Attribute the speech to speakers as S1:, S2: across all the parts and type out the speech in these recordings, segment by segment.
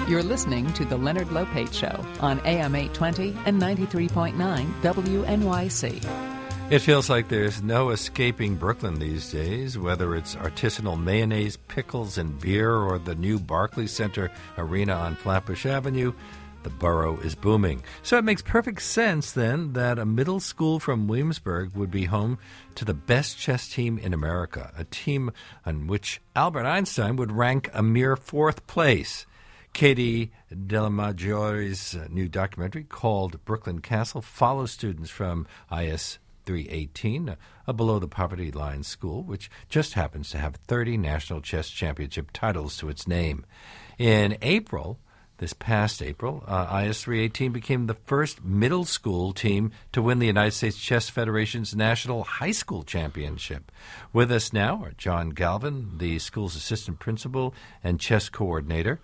S1: You're listening to The Leonard Lopate Show on AM 820 and 93.9 WNYC.
S2: It feels like there's no escaping Brooklyn these days, whether it's artisanal mayonnaise, pickles, and beer, or the new Barclays Center Arena on Flatbush Avenue. The borough is booming. So it makes perfect sense, then, that a middle school from Williamsburg would be home to the best chess team in America, a team on which Albert Einstein would rank a mere fourth place. Katie Delamaggiore's new documentary called Brooklyn Castle follows students from IS 318, a below-the-poverty line school, which just happens to have 30 national chess championship titles to its name. In April, this past April, IS 318 became the first middle school team to win the United States Chess Federation's National High School Championship. With us now are John Galvin, the school's assistant principal and chess coordinator,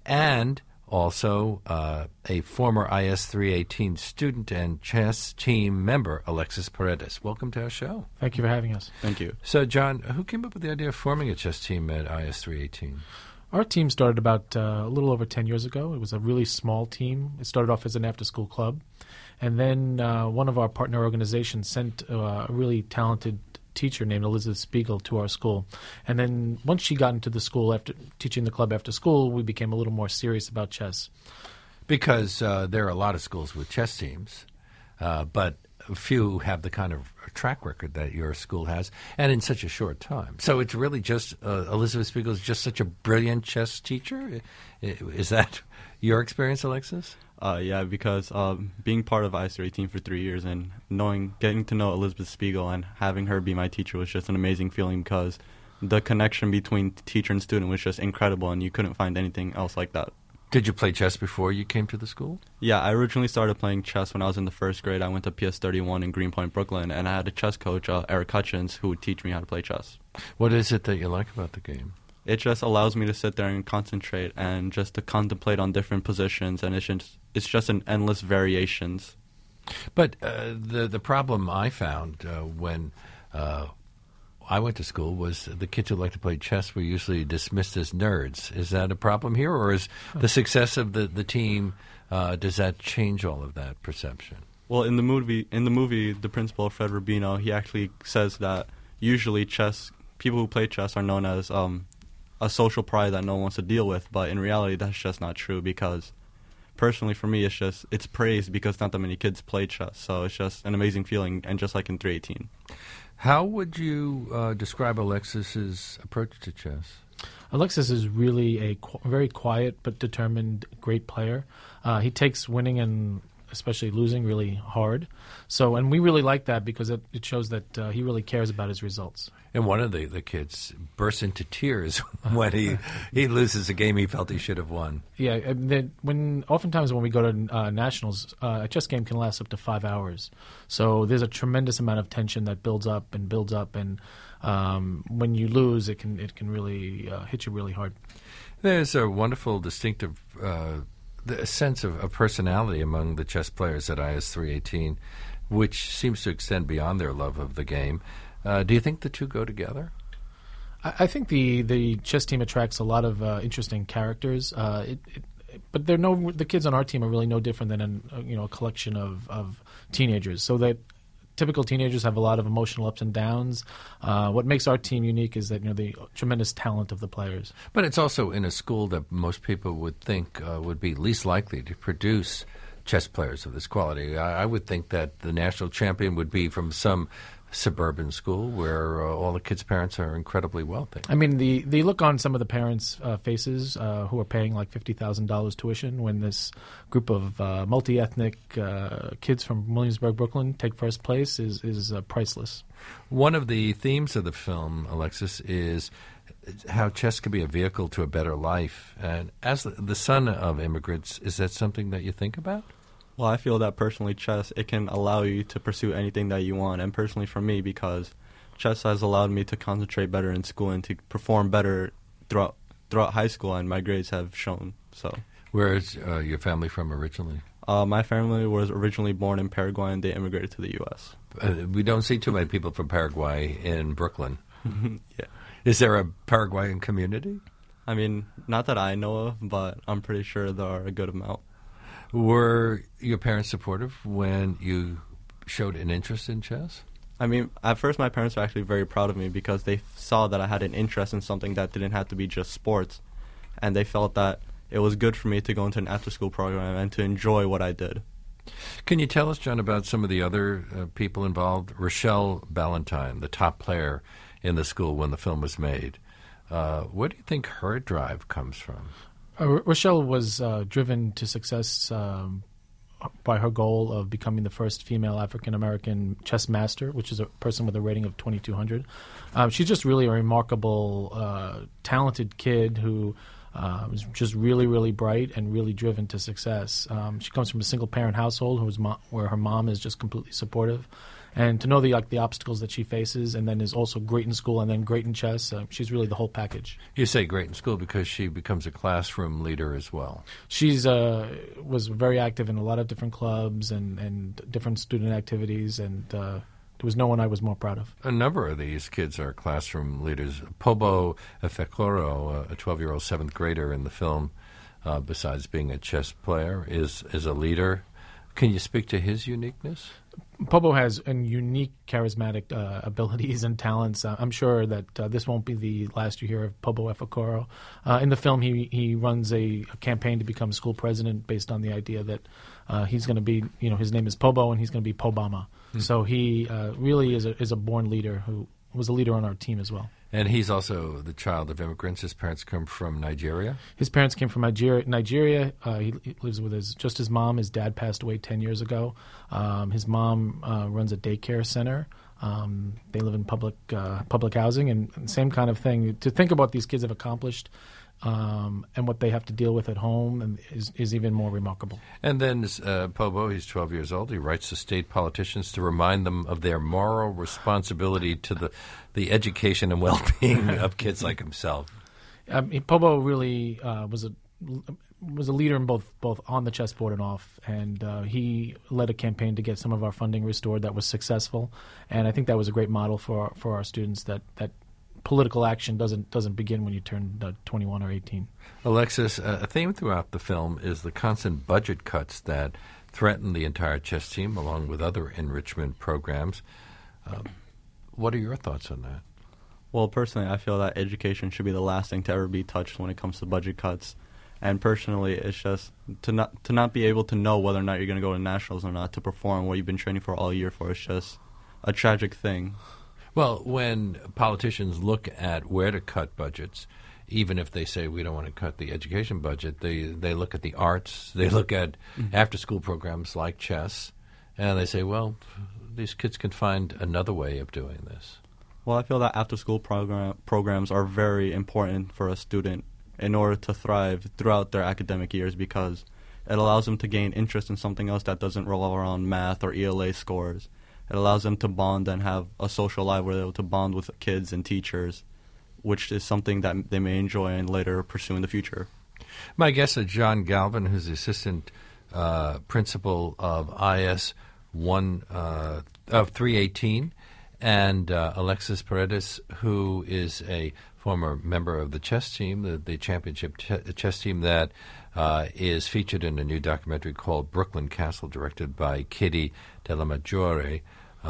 S2: and also a former IS 318 student and chess team member, Alexis Paredes. Welcome to our show.
S3: Thank you for having us.
S4: Thank you.
S2: So, John, who came up with the idea of forming a chess team at IS 318?
S3: Our team started about a little over 10 years ago. It was a really small team. It started off as an after-school club. And then one of our partner organizations sent a really talented teacher named Elizabeth Spiegel to our school. And then once she got into the school after teaching the club after school, we became a little more serious about chess.
S2: Because there are a lot of schools with chess teams, but few have the kind of track record that your school has, and in such a short time. So it's really just Elizabeth Spiegel is just such a brilliant chess teacher? Is that your experience, Alexis?
S4: Yeah, because being part of IS 318 for 3 years and getting to know Elizabeth Spiegel and having her be my teacher was just an amazing feeling, because the connection between teacher and student was just incredible, and you couldn't find anything else like that.
S2: Did you play chess before you came to the school?
S4: Yeah, I originally started playing chess when I was in the first grade. I went to PS 31 in Greenpoint, Brooklyn, and I had a chess coach, Eric Hutchins, who would teach me how to play chess.
S2: What is it that you like about the game?
S4: It just allows me to sit there and concentrate and just to contemplate on different positions, and it's just an endless variations.
S2: But the problem I found when I went to school was the kids who like to play chess were usually dismissed as nerds. Is that a problem here, or is the success of the team, does that change all of that perception?
S4: Well, in the movie, the principal, Fred Rubino, he actually says that usually people who play chess are known as a social pride that no one wants to deal with, but in reality that's just not true, because personally for me it's praised because not that many kids play chess, so it's just an amazing feeling, and just like in 318.
S2: How would you describe Alexis's approach to chess?
S3: Alexis is really a very quiet but determined great player. He takes winning and especially losing really hard. And we really like that because it shows that he really cares about his results.
S2: And one of the kids bursts into tears when he loses a game he felt he should have won.
S3: Yeah, oftentimes when we go to nationals, a chess game can last up to 5 hours. So there's a tremendous amount of tension that builds up, and when you lose, it can really hit you really hard.
S2: There's a wonderful, distinctive sense of personality among the chess players at IS 318, which seems to extend beyond their love of the game. Do you think the two go together?
S3: I think the chess team attracts a lot of interesting characters, but the kids on our team are really no different than a collection of teenagers. So that typical teenagers have a lot of emotional ups and downs. What makes our team unique is that the tremendous talent of the players.
S2: But it's also in a school that most people would think would be least likely to produce chess players of this quality. I would think that the national champion would be from some suburban school where all the kids' parents are incredibly wealthy.
S3: I mean, the look on some of the parents' faces who are paying like $50,000 tuition when this group of multi-ethnic kids from Williamsburg, Brooklyn take first place is priceless.
S2: One of the themes of the film, Alexis, is how chess can be a vehicle to a better life. And as the son of immigrants, is that something that you think about?
S4: Well, I feel that personally chess, it can allow you to pursue anything that you want. And personally for me, because chess has allowed me to concentrate better in school and to perform better throughout high school, and my grades have shown so.
S2: Where is your family from originally?
S4: My family was originally born in Paraguay, and they immigrated to the U.S.
S2: We don't see too many people from Paraguay in Brooklyn.
S4: Yeah.
S2: Is there a Paraguayan community?
S4: I mean, Not that I know of, but I'm pretty sure there are a good amount.
S2: Were your parents supportive when you showed an interest in chess?
S4: I mean, at first my parents were actually very proud of me because they saw that I had an interest in something that didn't have to be just sports. And they felt that it was good for me to go into an after-school program and to enjoy what I did.
S2: Can you tell us, John, about some of the other people involved? Rochelle Ballantyne, the top player in the school when the film was made. Where do you think her drive comes from?
S3: Rochelle was driven to success by her goal of becoming the first female African-American chess master, which is a person with a rating of 2,200. She's just really a remarkable, talented kid who was just really, really bright and really driven to success. She comes from a single-parent household where her mom is just completely supportive. And to know the obstacles that she faces, and then is also great in school and then great in chess, she's really the whole package.
S2: You say great in school because she becomes a classroom leader as well.
S3: She's was very active in a lot of different clubs and different student activities, and there was no one I was more proud of.
S2: A number of these kids are classroom leaders. Pobo Efekoro, a 12-year-old seventh grader in the film, besides being a chess player, is a leader. Can you speak to his uniqueness?
S3: Pobo has unique charismatic abilities and talents. I'm sure that this won't be the last you hear of Pobo Efekoro. In the film, he runs a campaign to become school president based on the idea that he's going to be, his name is Pobo and he's going to be Pobama. So he really is a born leader who was a leader on our team as well.
S2: And he's also the child of immigrants. His parents come from Nigeria?
S3: His parents came from Nigeria. He lives with his mom. His dad passed away 10 years ago. His mom runs a daycare center. They live in public housing, and same kind of thing. To think about these kids have accomplished and what they have to deal with at home and is even more remarkable.
S2: And then Pobo, he's 12 years old. He writes to state politicians to remind them of their moral responsibility to the education and well-being of kids like himself.
S3: Pobo really was a leader in both on the chessboard and off, and he led a campaign to get some of our funding restored that was successful. And I think that was a great model for our students that political action doesn't begin when you turn 21 or 18.
S2: Alexis, a theme throughout the film is the constant budget cuts that threaten the entire chess team, along with other enrichment programs. What are your thoughts on that?
S4: Well, personally, I feel that education should be the last thing to ever be touched when it comes to budget cuts. And personally, it's just to not be able to know whether or not you're going to go to nationals or not, to perform what you've been training for all year for, is just a tragic thing.
S2: Well, when politicians look at where to cut budgets, even if they say we don't want to cut the education budget, they look at the arts, they look at after-school programs like chess, and they say, well, these kids can find another way of doing this.
S4: Well, I feel that after-school programs are very important for a student in order to thrive throughout their academic years, because it allows them to gain interest in something else that doesn't revolve around math or ELA scores. It allows them to bond and have a social life where they're able to bond with kids and teachers, which is something that they may enjoy and later pursue in the future.
S2: My guest is John Galvin, who's the assistant principal of IS 318, and Alexis Paredes, who is a former member of the chess team, the championship chess team that is featured in a new documentary called Brooklyn Castle, directed by Kitty Della Maggiore.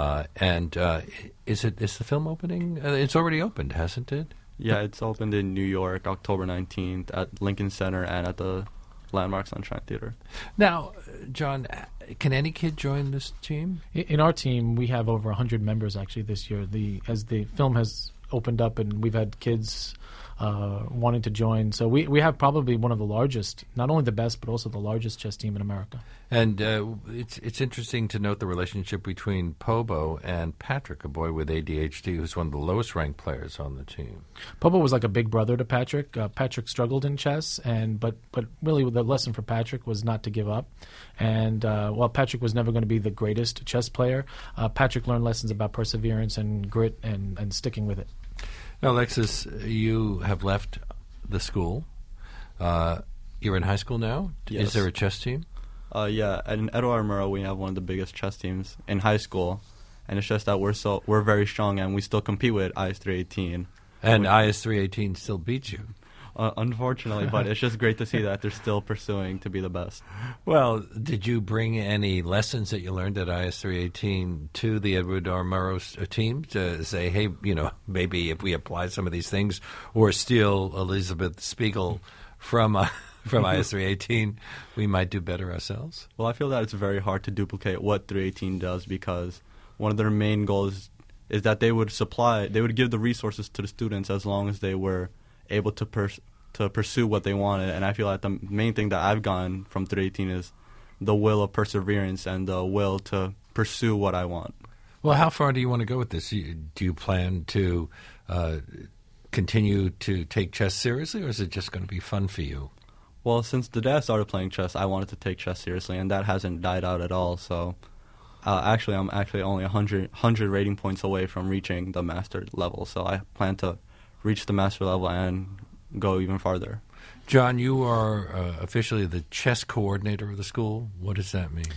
S2: Is the film opening? It's already opened, hasn't it?
S4: Yeah, it's opened in New York, October 19th, at Lincoln Center and at the Landmark Sunshine Theater.
S2: Now, John, can any kid join this team?
S3: In our team, we have over 100 members actually this year. As the film has opened up, and we've had kids wanting to join. So we have probably one of the largest, not only the best, but also the largest chess team in America.
S2: And it's interesting to note the relationship between Pobo and Patrick, a boy with ADHD who's one of the lowest ranked players on the team.
S3: Pobo was like a big brother to Patrick. Patrick struggled in chess, but really the lesson for Patrick was not to give up. And while Patrick was never going to be the greatest chess player, Patrick learned lessons about perseverance and grit and sticking with it.
S2: Now, Alexis, you have left the school. You're in high school now?
S4: Yes.
S2: Is there a chess team?
S4: Yeah, in Eduardo Murrow, we have one of the biggest chess teams in high school, and it's just that we're very strong, and we still compete with IS 318.
S2: And IS 318 still beats you.
S4: Unfortunately, but it's just great to see that they're still pursuing to be the best.
S2: Well, did you bring any lessons that you learned at IS 318 to the Edward R. Murrow team to say, hey, maybe if we apply some of these things or steal Elizabeth Spiegel from IS 318, we might do better ourselves?
S4: Well, I feel that it's very hard to duplicate what 318 does because one of their main goals is that they would give the resources to the students as long as they were able to pursue what they wanted. And I feel like the main thing that I've gotten from 318 is the will of perseverance and the will to pursue what I want.
S2: Well, how far do you want to go with this? Do you plan to continue to take chess seriously, or is it just going to be fun for you?
S4: Well, since the day I started playing chess, I wanted to take chess seriously, and that hasn't died out at all. So I'm actually only 100 rating points away from reaching the master level. So I plan to reach the master level and go even farther.
S2: John, you are officially the chess coordinator of the school. What does that mean?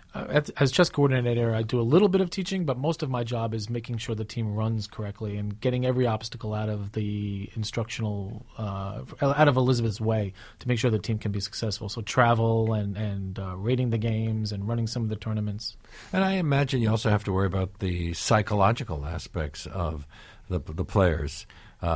S3: As chess coordinator, I do a little bit of teaching, but most of my job is making sure the team runs correctly and getting every obstacle out of the instructional, out of Elizabeth's way to make sure the team can be successful. So travel and rating the games and running some of the tournaments.
S2: And I imagine you also have to worry about the psychological aspects of the players.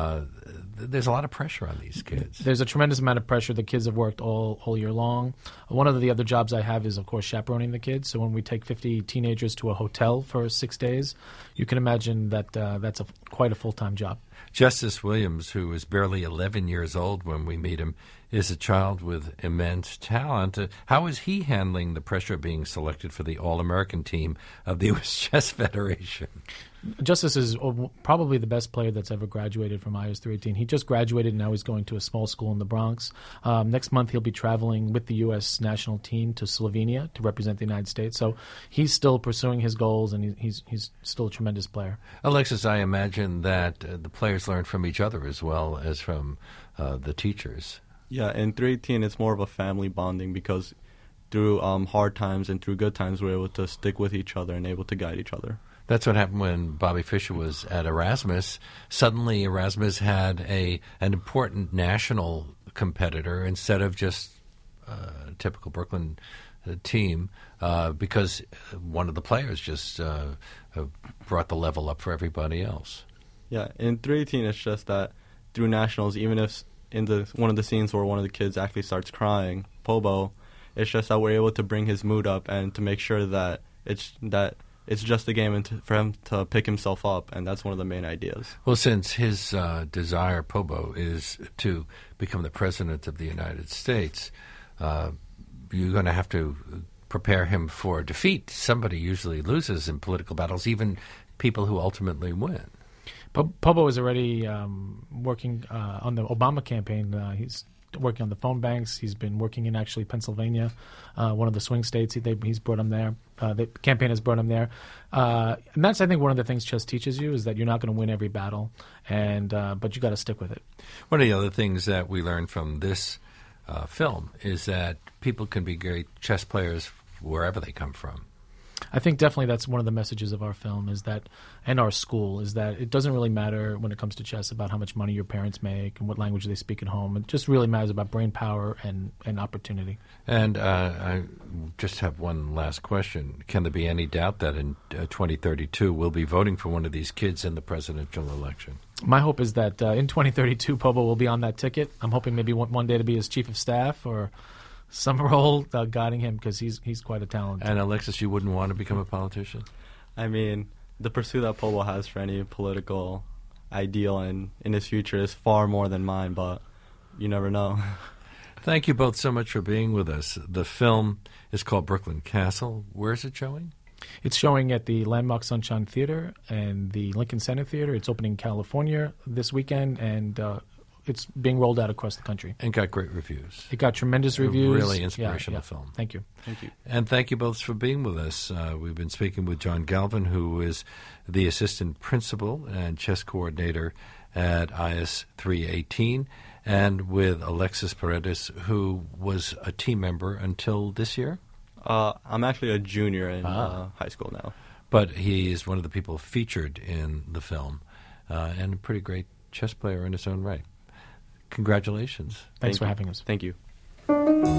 S2: There's a lot of pressure on these kids.
S3: There's a tremendous amount of pressure. The kids have worked all year long. One of the other jobs I have is, of course, chaperoning the kids. So when we take 50 teenagers to a hotel for 6 days, you can imagine that that's quite a full-time job.
S2: Justice Williams, who is barely 11 years old when we meet him, is a child with immense talent. How is he handling the pressure of being selected for the All-American team of the U.S. Chess Federation?
S3: Justice is probably the best player that's ever graduated from IS 318. He just graduated, and now he's going to a small school in the Bronx. Next month, he'll be traveling with the U.S. national team to Slovenia to represent the United States. So he's still pursuing his goals, and he's still a tremendous player.
S2: Alexis, I imagine that the players learn from each other as well as from the teachers.
S4: Yeah, in 318, it's more of a family bonding because through hard times and through good times, we're able to stick with each other and able to guide each other.
S2: That's what happened when Bobby Fischer was at Erasmus. Suddenly, Erasmus had an important national competitor instead of just a typical Brooklyn team because one of the players just brought the level up for everybody else.
S4: Yeah, in 318, it's just that through nationals, even if in one of the scenes where one of the kids actually starts crying, Pobo, it's just that we're able to bring his mood up and to make sure that it's just a game and for him to pick himself up, and that's one of the main ideas.
S2: Well, since his desire, Pobo, is to become the president of the United States, you're going to have to prepare him for defeat. Somebody usually loses in political battles, even people who ultimately win.
S3: Pobo is already working on the Obama campaign. He's working on the phone banks. He's been working in actually Pennsylvania, one of the swing states. He's brought him there. The campaign has brought him there. And that's, I think, one of the things chess teaches you is that you're not going to win every battle, but you got to stick with it.
S2: One of the other things that we learned from this film is that people can be great chess players wherever they come from.
S3: I think definitely that's one of the messages of our film is that, and our school, is that it doesn't really matter when it comes to chess about how much money your parents make and what language they speak at home. It just really matters about brain power and opportunity.
S2: And I just have one last question. Can there be any doubt that in 2032 we'll be voting for one of these kids in the presidential election?
S3: My hope is that in 2032 Pobo will be on that ticket. I'm hoping maybe one day to be his chief of staff or some role guiding him because he's quite a talent.
S2: And Alexis, you wouldn't want to become a politician?
S4: I mean, the pursuit that Pobo has for any political ideal in his future is far more than mine, but you never know.
S2: Thank you both so much for being with us. The film is called Brooklyn Castle. Where is it showing?
S3: It's showing at the Landmark Sunshine Theater and the Lincoln Center Theater. It's opening in California this weekend, and it's being rolled out across the country.
S2: And got great reviews.
S3: It got tremendous reviews.
S2: Really inspirational film.
S3: Thank you.
S4: Thank you.
S2: And thank you both for being with us. We've been speaking with John Galvin, who is the assistant principal and chess coordinator at IS 318, and with Alexis Paredes, who was a team member until this year.
S4: I'm actually a junior in high school now.
S2: But he is one of the people featured in the film and a pretty great chess player in his own right. Congratulations.
S3: Thanks for
S4: you.
S3: having us.
S4: Thank you.